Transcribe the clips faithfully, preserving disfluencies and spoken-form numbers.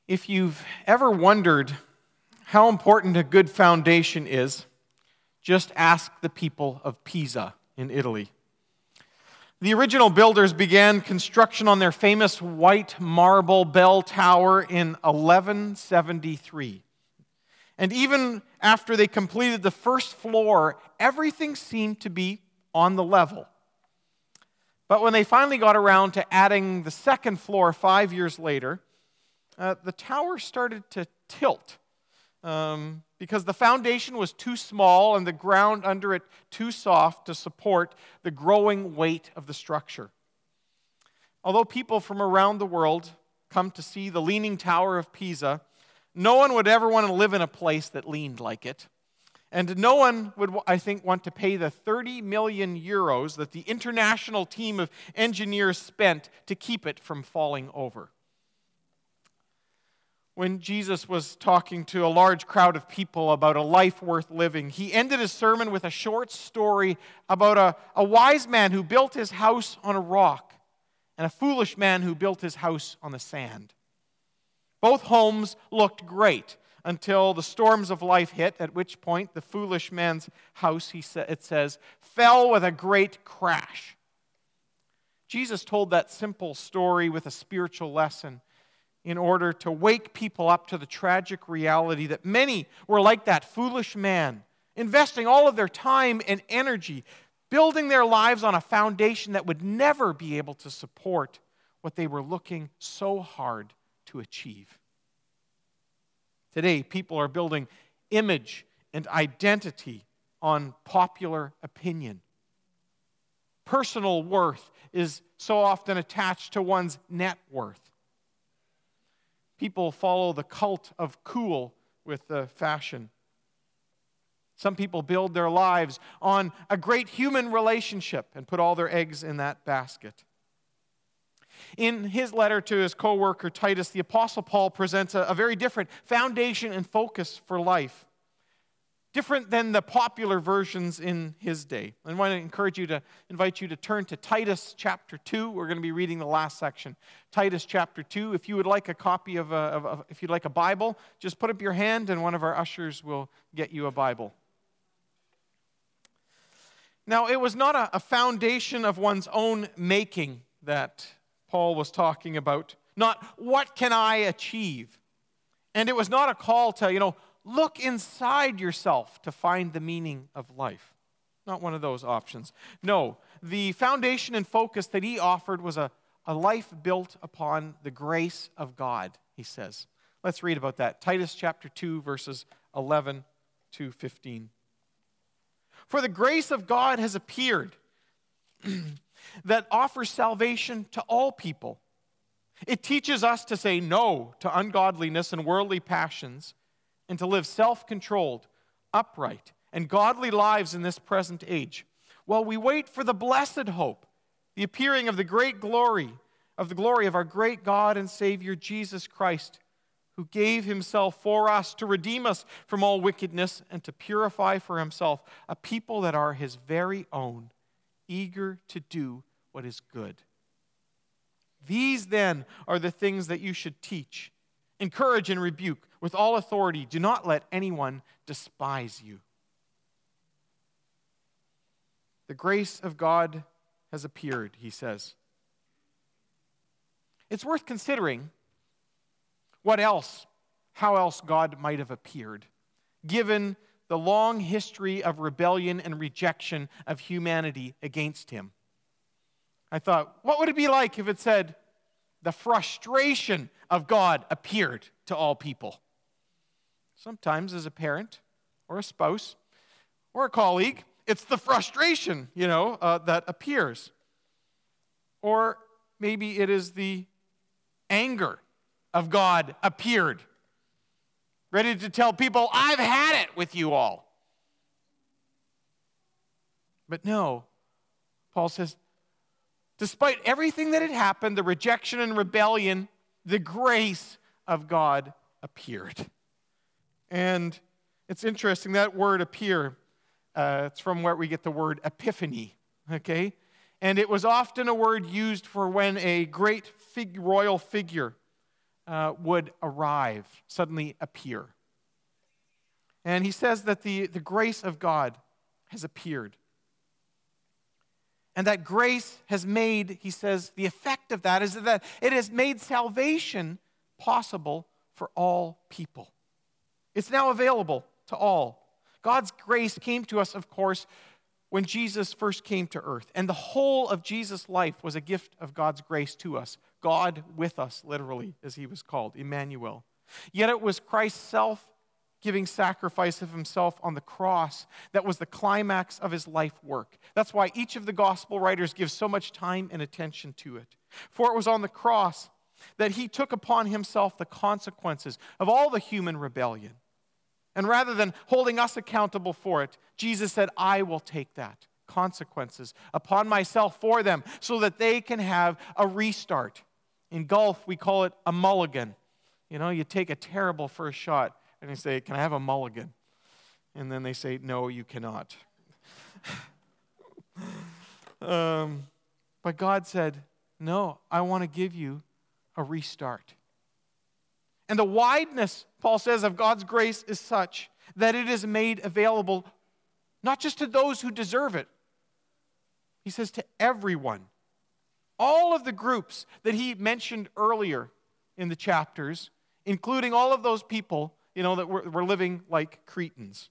If you've ever wondered how important a good foundation is, just ask the people of Pisa in Italy. The original builders began construction on their famous white marble bell tower in eleven seventy-three. And even after they completed the first floor, everything seemed to be on the level. But when they finally got around to adding the second floor five years later, uh, the tower started to tilt um, because the foundation was too small and the ground under it too soft to support the growing weight of the structure. Although people from around the world come to see the Leaning Tower of Pisa, no one would ever want to live in a place that leaned like it. And no one would, I think, want to pay the thirty million euros that the international team of engineers spent to keep it from falling over. When Jesus was talking to a large crowd of people about a life worth living, he ended his sermon with a short story about a, a wise man who built his house on a rock and a foolish man who built his house on the sand. Both homes looked great until the storms of life hit, at which point the foolish man's house, he sa- it says, fell with a great crash. Jesus told that simple story with a spiritual lesson in order to wake people up to the tragic reality that many were like that foolish man, investing all of their time and energy, building their lives on a foundation that would never be able to support what they were looking so hard to achieve. Today, people are building image and identity on popular opinion. Personal worth is so often attached to one's net worth. People follow the cult of cool with the fashion. Some people build their lives on a great human relationship and put all their eggs in that basket. In his letter to his co-worker Titus, the Apostle Paul presents a, a very different foundation and focus for life, different than the popular versions in his day. I want to encourage you to invite you to turn to Titus chapter two. We're going to be reading the last section. Titus chapter two. If you would like a copy of, a, of, of if you'd like a Bible, just put up your hand and one of our ushers will get you a Bible. Now, it was not a, a foundation of one's own making that Paul was talking about, not what can I achieve? And it was not a call to, you know, look inside yourself to find the meaning of life. Not one of those options. No, the foundation and focus that he offered was a, a life built upon the grace of God, he says. Let's read about that. Titus chapter two, verses eleven to fifteen. For the grace of God has appeared that offers salvation to all people. It teaches us to say no to ungodliness and worldly passions and to live self-controlled, upright, and godly lives in this present age, while we wait for the blessed hope, the appearing of the great glory, of the glory of our great God and Savior Jesus Christ, who gave himself for us to redeem us from all wickedness and to purify for himself a people that are his very own, eager to do what is good. These then are the things that you should teach, encourage and rebuke with all authority. Do not let anyone despise you. The grace of God has appeared, he says. It's worth considering what else, how else God might have appeared, given the long history of rebellion and rejection of humanity against him. I thought, what would it be like if it said, the frustration of God appeared to all people? Sometimes as a parent or a spouse or a colleague, it's the frustration, you know, uh, that appears. Or maybe it is the anger of God appeared, ready to tell people, I've had it with you all. But no, Paul says, despite everything that had happened, the rejection and rebellion, the grace of God appeared. And it's interesting, that word appear, uh, it's from where we get the word epiphany, okay? And it was often a word used for when a great fig- royal figure uh, would arrive, suddenly appear. And he says that the, the grace of God has appeared. And that grace has made, he says, the effect of that is that it has made salvation possible for all people. It's now available to all. God's grace came to us, of course, when Jesus first came to earth. And the whole of Jesus' life was a gift of God's grace to us. God with us, literally, as he was called, Emmanuel. Yet it was Christ's self-giving sacrifice of himself on the cross that was the climax of his life work. That's why each of the gospel writers gives so much time and attention to it. For it was on the cross that he took upon himself the consequences of all the human rebellion. And rather than holding us accountable for it, Jesus said, I will take that consequences upon myself for them so that they can have a restart. In golf, we call it a mulligan. You know, you take a terrible first shot and you say, can I have a mulligan? And then they say, no, you cannot. um, but God said, no, I want to give you a restart. And the wideness, Paul says, of God's grace is such that it is made available not just to those who deserve it. He says to everyone. All of the groups that he mentioned earlier in the chapters, including all of those people, you know, that were, were living like Cretans.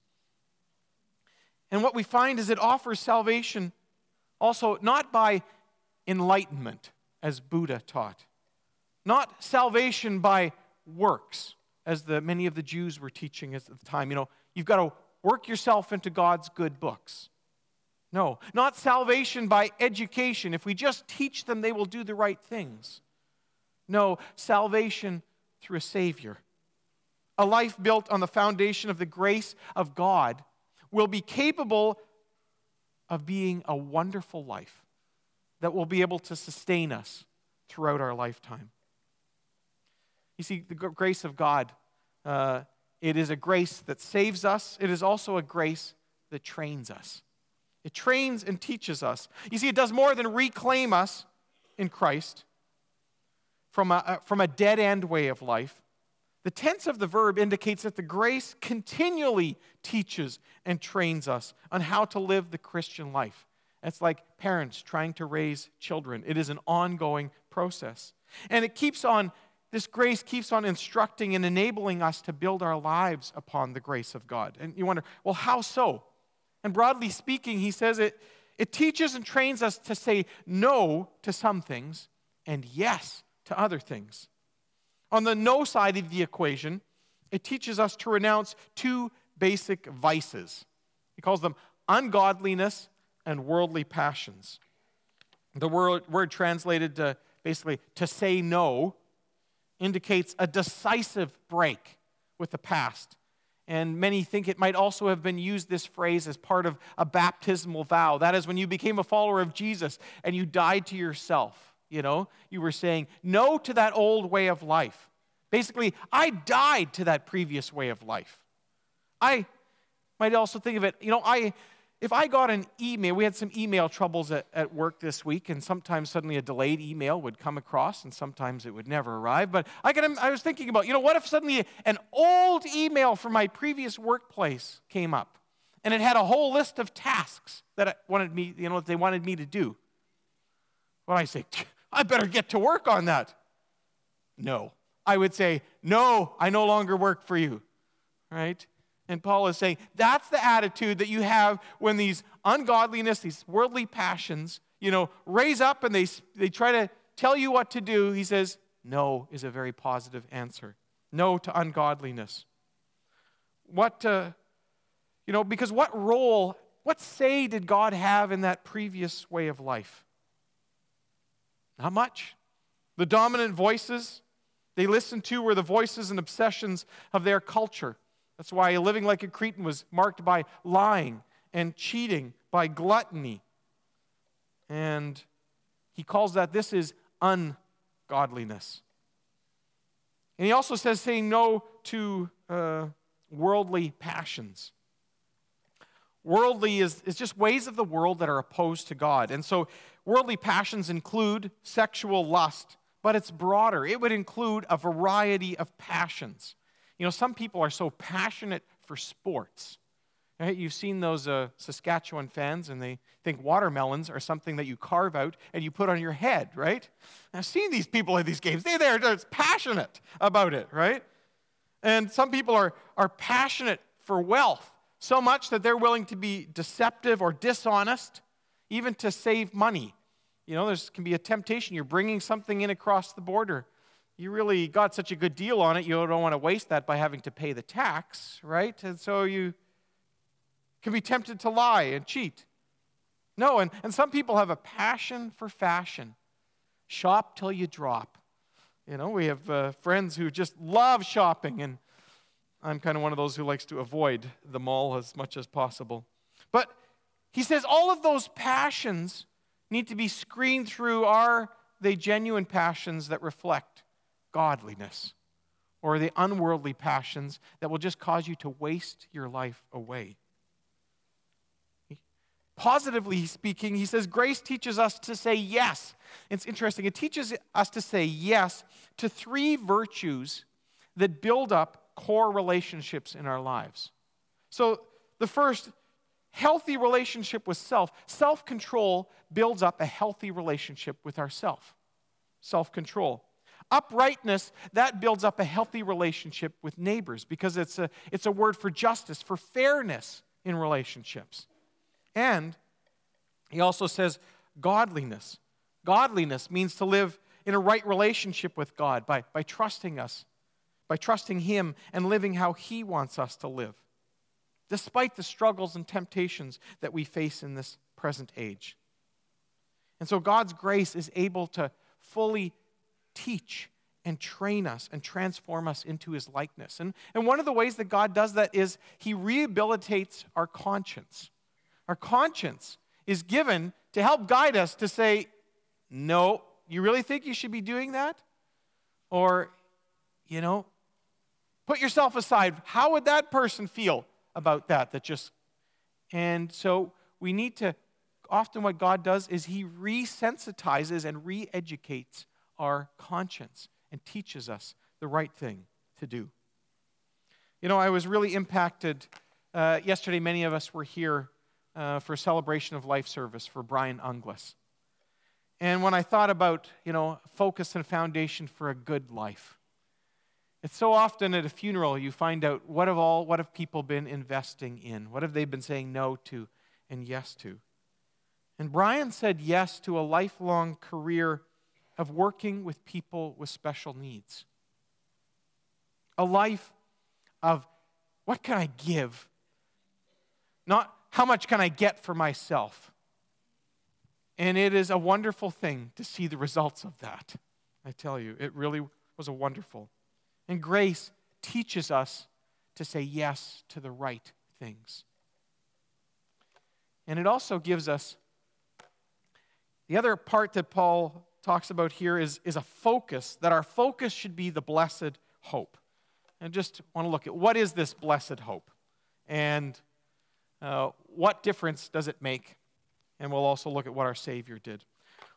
And what we find is it offers salvation also not by enlightenment, as Buddha taught. Not salvation by works, as the many of the Jews were teaching at the time. You know, you've got to work yourself into God's good books. No, not salvation by education. If we just teach them, they will do the right things. No, salvation through a Savior. A life built on the foundation of the grace of God will be capable of being a wonderful life that will be able to sustain us throughout our lifetime. You see, the grace of God, uh, it is a grace that saves us. It is also a grace that trains us. It trains and teaches us. You see, it does more than reclaim us in Christ from a, from a dead-end way of life. The tense of the verb indicates that the grace continually teaches and trains us on how to live the Christian life. It's like parents trying to raise children. It is an ongoing process. And it keeps on This grace keeps on instructing and enabling us to build our lives upon the grace of God. And you wonder, well, how so? And broadly speaking, he says it, it teaches and trains us to say no to some things and yes to other things. On the no side of the equation, it teaches us to renounce two basic vices. He calls them ungodliness and worldly passions. The word, word translated to basically to say no indicates a decisive break with the past. And many think it might also have been used, this phrase, as part of a baptismal vow. That is, when you became a follower of Jesus and you died to yourself, you know, you were saying no to that old way of life. Basically, I died to that previous way of life. I might also think of it, you know, I if I got an email, we had some email troubles at, at work this week, and sometimes suddenly a delayed email would come across, and sometimes it would never arrive. But I, could, I was thinking about, you know, what if suddenly an old email from my previous workplace came up, and it had a whole list of tasks that I wanted me, you know, that they wanted me to do? Well, I say, I better get to work on that. No. I would say, no, I no longer work for you, right? And Paul is saying that's the attitude that you have when these ungodliness, these worldly passions, you know, raise up and they, they try to tell you what to do. He says, no is a very positive answer. No to ungodliness. What, uh, you know, because what role, what say did God have in that previous way of life? Not much. The dominant voices they listened to were the voices and obsessions of their culture. That's why living like a Cretan was marked by lying and cheating, by gluttony. And he calls that, this is ungodliness. And he also says saying no to uh, worldly passions. Worldly is, is just ways of the world that are opposed to God. And so worldly passions include sexual lust, but it's broader. It would include a variety of passions. You know, some people are so passionate for sports. Right? You've seen those uh, Saskatchewan fans, and they think watermelons are something that you carve out and you put on your head, right? I've seen these people at these games. They're there, they're passionate about it, right? And some people are, are passionate for wealth, so much that they're willing to be deceptive or dishonest, even to save money. You know, there can be a temptation. You're bringing something in across the border. You really got such a good deal on it, you don't want to waste that by having to pay the tax, right? And so you can be tempted to lie and cheat. No, and, and some people have a passion for fashion. Shop till you drop. You know, we have uh, friends who just love shopping, and I'm kind of one of those who likes to avoid the mall as much as possible. But he says all of those passions need to be screened through. Are they genuine passions that reflect godliness? Or are they unworldly passions that will just cause you to waste your life away? Positively speaking, he says grace teaches us to say yes. It's interesting. It teaches us to say yes to three virtues that build up core relationships in our lives. So the first, healthy relationship with self. Self-control builds up a healthy relationship with ourself. Self-control. Uprightness, that builds up a healthy relationship with neighbors, because it's a, it's a word for justice, for fairness in relationships. And he also says godliness. Godliness means to live in a right relationship with God by, by trusting us, by trusting Him and living how He wants us to live, despite the struggles and temptations that we face in this present age. And so God's grace is able to fully teach and train us and transform us into His likeness. And, and one of the ways that God does that is He rehabilitates our conscience. Our conscience is given to help guide us to say, no, you really think you should be doing that? Or, you know, put yourself aside. How would that person feel about that? That just, and so we need to, often what God does is He resensitizes and re-educates our conscience and teaches us the right thing to do. You know, I was really impacted. Uh, yesterday, many of us were here Uh, for a celebration of life service for Brian Unglis. And when I thought about, you know, focus and foundation for a good life, it's so often at a funeral you find out what have all, what have people been investing in? What have they been saying no to and yes to? And Brian said yes to a lifelong career of working with people with special needs. A life of what can I give? Not how much can I get for myself? And it is a wonderful thing to see the results of that. I tell you, it really was a wonderful. And grace teaches us to say yes to the right things. And it also gives us, the other part that Paul talks about here is, is a focus, that our focus should be the blessed hope. And just want to look at what is this blessed hope? And Uh, what difference does it make? And we'll also look at what our Savior did.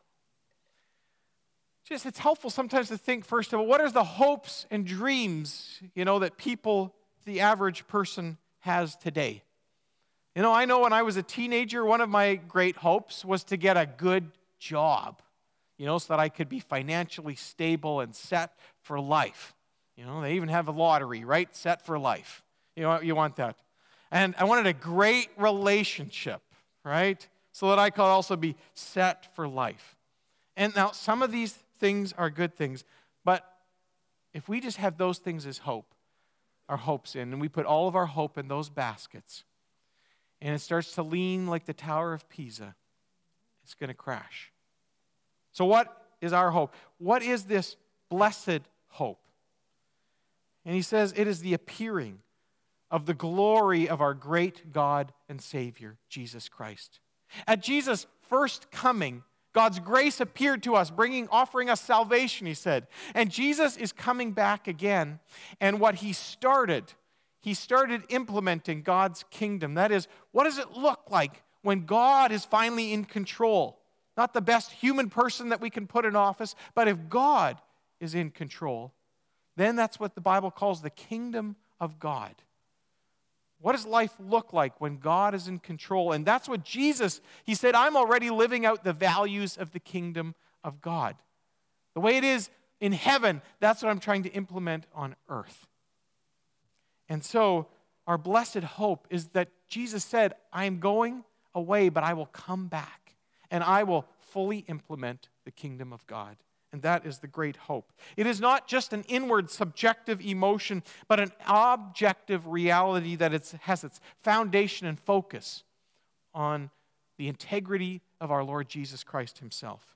Just, it's helpful sometimes to think, first of all, what are the hopes and dreams, you know, that people, the average person, has today? You know, I know when I was a teenager, one of my great hopes was to get a good job, you know, so that I could be financially stable and set for life. You know, they even have a lottery, right? Set for life. You know, you want that. And I wanted a great relationship, right? So that I could also be set for life. And now some of these things are good things, but if we just have those things as hope, our hopes in, and we put all of our hope in those baskets, and it starts to lean like the Tower of Pisa, it's going to crash. So what is our hope? What is this blessed hope? And he says it is the appearing of the glory of our great God and Savior, Jesus Christ. At Jesus' first coming, God's grace appeared to us, bringing, offering us salvation, he said. And Jesus is coming back again. And what he started, he started implementing God's kingdom. That is, what does it look like when God is finally in control? not the best human person that we can put in office, but if God is in control, then that's what the Bible calls the kingdom of God. What does life look like when God is in control? And that's what Jesus, he said, I'm already living out the values of the kingdom of God. The way it is in heaven, that's what I'm trying to implement on earth. And so our blessed hope is that Jesus said, I am going away, but I will come back, and I will fully implement the kingdom of God. And that is the great hope. It is not just an inward subjective emotion, but an objective reality that it's, has its foundation and focus on the integrity of our Lord Jesus Christ himself.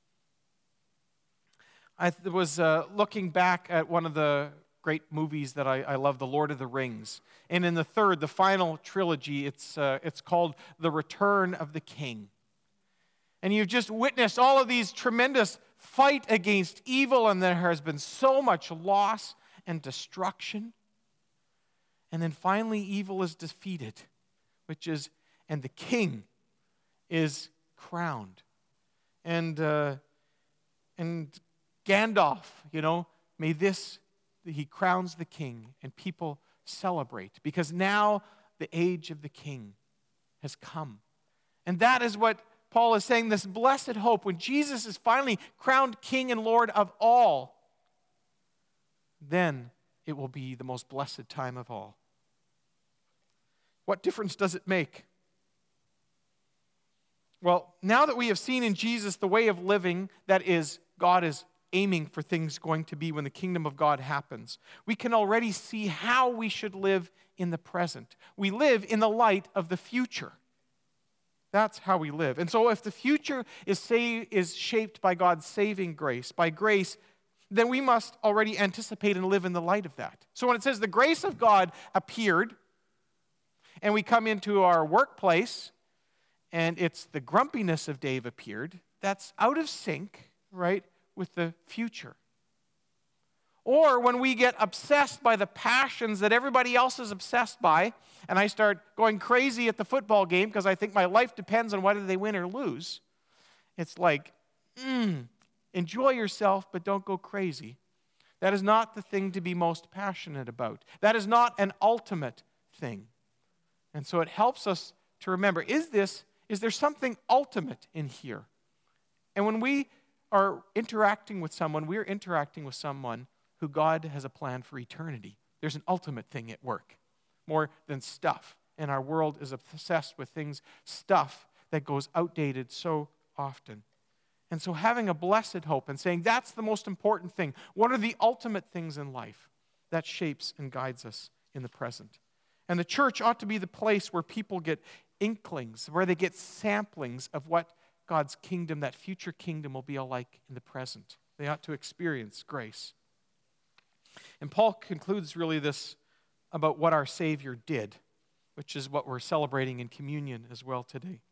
I was uh, looking back at one of the great movies that I, I love, The Lord of the Rings. And in the third, the final trilogy, it's, uh, it's called The Return of the King. And you've just witnessed all of these tremendous fight against evil, and there has been so much loss and destruction. And then finally, evil is defeated, which is, and the king is crowned. And uh, and Gandalf, you know, may this, he crowns the king, and people celebrate, because now the age of the king has come. And that is what Paul is saying, this blessed hope, when Jesus is finally crowned King and Lord of all, then it will be the most blessed time of all. What difference does it make? Well, now that we have seen in Jesus the way of living that is, God is aiming for things going to be when the kingdom of God happens, we can already see how we should live in the present. We live in the light of the future. That's how we live. And so if the future is, say, is shaped by God's saving grace, by grace, then we must already anticipate and live in the light of that. So when it says the grace of God appeared, and we come into our workplace, and it's the grumpiness of Dave appeared, that's out of sync, right, with the future. Or when we get obsessed by the passions that everybody else is obsessed by, and I start going crazy at the football game because I think my life depends on whether they win or lose, it's like, mm, enjoy yourself, but don't go crazy. That is not the thing to be most passionate about. That is not an ultimate thing. And so it helps us to remember, is this, is there something ultimate in here? And when we are interacting with someone, we're interacting with someone who God has a plan for eternity. There's an ultimate thing at work, more than stuff. And our world is obsessed with things, stuff that goes outdated so often. And so having a blessed hope and saying that's the most important thing. What are the ultimate things in life? That shapes and guides us in the present. And the church ought to be the place where people get inklings, where they get samplings of what God's kingdom, that future kingdom, will be like in the present. They ought to experience grace. And Paul concludes really this about what our Savior did, which is what we're celebrating in communion as well today.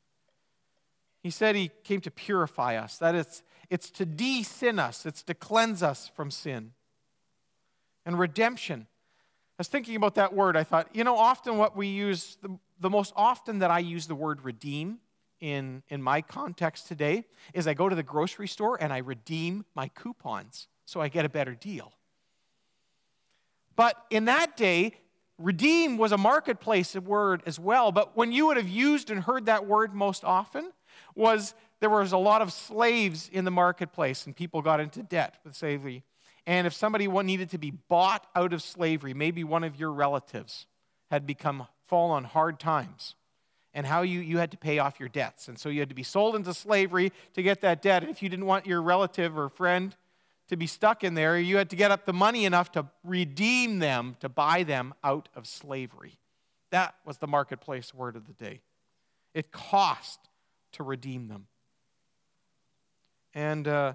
He said he came to purify us. That is, it's to de-sin us. It's to cleanse us from sin. And redemption. I was thinking about that word. I thought, you know, often what we use, the, the most often that I use the word redeem in, in my context today is I go to the grocery store and I redeem my coupons so I get a better deal. But in that day, redeem was a marketplace word as well. But when you would have used and heard that word most often was there was a lot of slaves in the marketplace and people got into debt with slavery. And if somebody needed to be bought out of slavery, maybe one of your relatives had become fallen on hard times and how you, you had to pay off your debts. And so you had to be sold into slavery to get that debt. And if you didn't want your relative or friend to be stuck in there, you had to get up the money enough to redeem them, to buy them out of slavery. That was the marketplace word of the day. It cost to redeem them. And uh,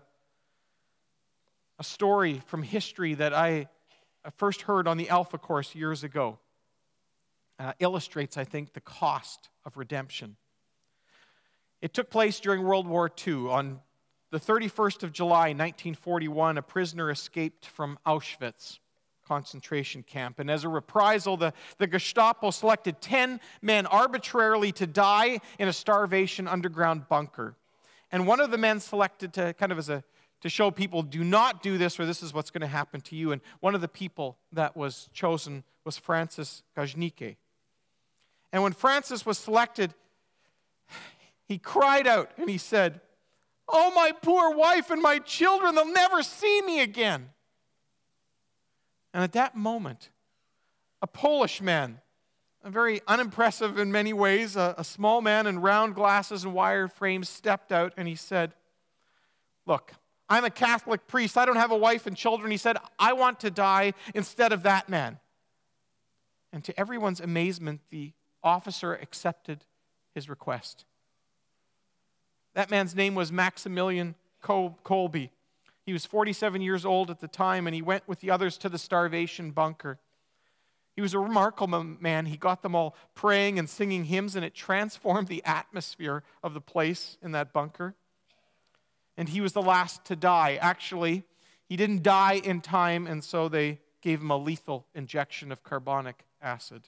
a story from history that I first heard on the Alpha course years ago uh, illustrates, I think, the cost of redemption. It took place during World War Two. On the thirty-first of July, nineteen forty-one, a prisoner escaped from Auschwitz concentration camp. And as a reprisal, the, the Gestapo selected ten men arbitrarily to die in a starvation underground bunker. And one of the men selected to kind of as a to show people, do not do this, or this is what's going to happen to you. And one of the people that was chosen was Francis Gajnike. And when Francis was selected, he cried out and he said, "Oh, my poor wife and my children, they'll never see me again." And at that moment, a Polish man, a very unimpressive in many ways, a, a small man in round glasses and wire frames, stepped out and he said, "Look, I'm a Catholic priest. I don't have a wife and children." He said, "I want to die instead of that man." And to everyone's amazement, the officer accepted his request. That man's name was Maximilian Kolbe. He was forty-seven years old at the time, and he went with the others to the starvation bunker. He was a remarkable man. He got them all praying and singing hymns, and it transformed the atmosphere of the place in that bunker. And he was the last to die. Actually, he didn't die in time, and so they gave him a lethal injection of carbonic acid.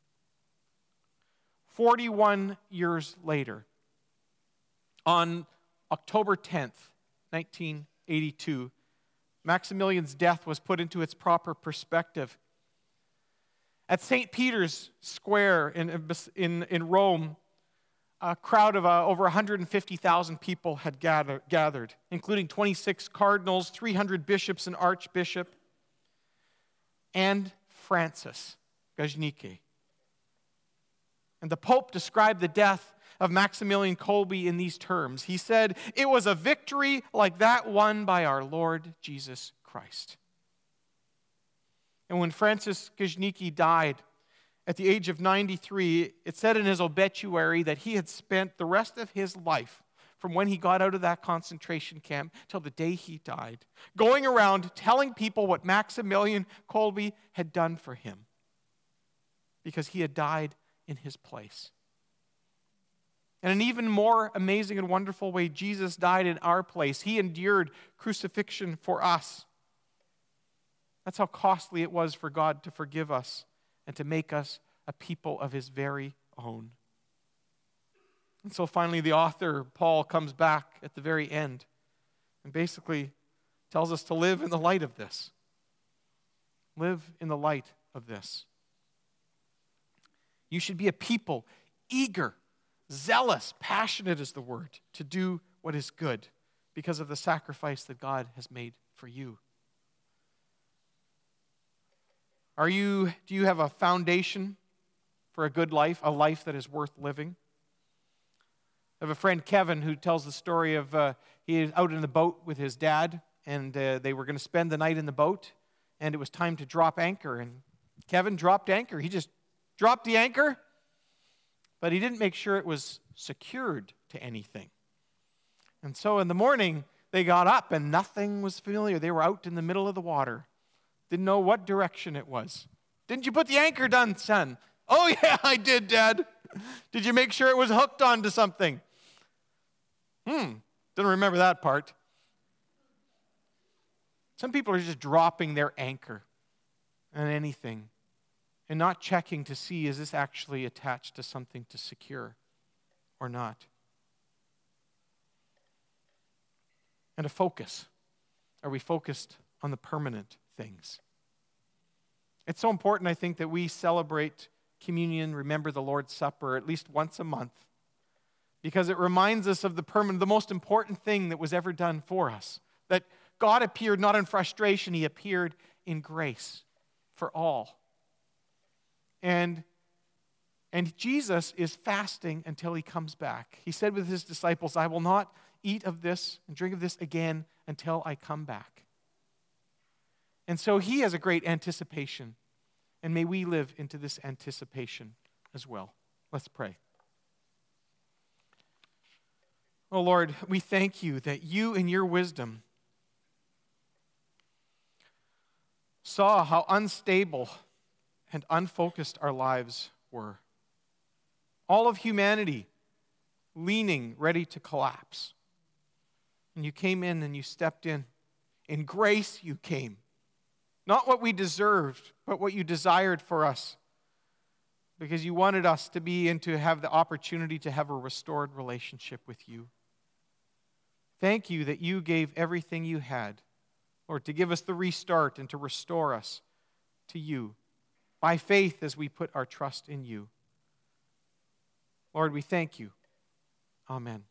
forty-one years later, on October tenth, nineteen eighty-two, Maximilian's death was put into its proper perspective. At Saint Peter's Square in, in, in Rome, a crowd of uh, over one hundred fifty thousand people had gather, gathered, including twenty-six cardinals, three hundred bishops and archbishop, and Francis Gajnike. And the Pope described the death of Maximilian Kolbe in these terms. He said, "It was a victory like that won by our Lord Jesus Christ." And when Francis Gajnike died at the age of ninety-three, it said in his obituary that he had spent the rest of his life, from when he got out of that concentration camp till the day he died, going around telling people what Maximilian Kolbe had done for him, because he had died in his place. In an even more amazing and wonderful way, Jesus died in our place. He endured crucifixion for us. That's how costly it was for God to forgive us and to make us a people of his very own. And so finally, the author, Paul, comes back at the very end and basically tells us to live in the light of this. Live in the light of this. You should be a people eager, zealous, passionate is the word, to do what is good because of the sacrifice that God has made for you. Are you, do you have a foundation for a good life, a life that is worth living? I have a friend, Kevin, who tells the story of uh, he was out in the boat with his dad, and uh, they were going to spend the night in the boat, and it was time to drop anchor. And Kevin dropped anchor. He just dropped the anchor, but he didn't make sure it was secured to anything. And so in the morning, they got up, and nothing was familiar. They were out in the middle of the water. Didn't know what direction it was. "Didn't you put the anchor down, son?" "Oh, yeah, I did, Dad." "Did you make sure it was hooked onto something?" Hmm, didn't remember that part. Some people are just dropping their anchor on anything and not checking to see, is this actually attached to something to secure or not? And a focus. Are we focused on the permanent things? It's so important, I think, that we celebrate communion, remember the Lord's Supper, at least once a month, because it reminds us of the permanent, the most important thing that was ever done for us. That God appeared not in frustration, he appeared in grace for all. And, and Jesus is fasting until he comes back. He said with his disciples, "I will not eat of this and drink of this again until I come back." And so he has a great anticipation. And may we live into this anticipation as well. Let's pray. Oh Lord, we thank you that you in your wisdom saw how unstable and unfocused our lives were. All of humanity leaning, ready to collapse. And you came in and you stepped in. In grace you came. Not what we deserved, but what you desired for us. Because you wanted us to be and to have the opportunity to have a restored relationship with you. Thank you that you gave everything you had, Lord, to give us the restart and to restore us to you by faith as we put our trust in you. Lord, we thank you. Amen.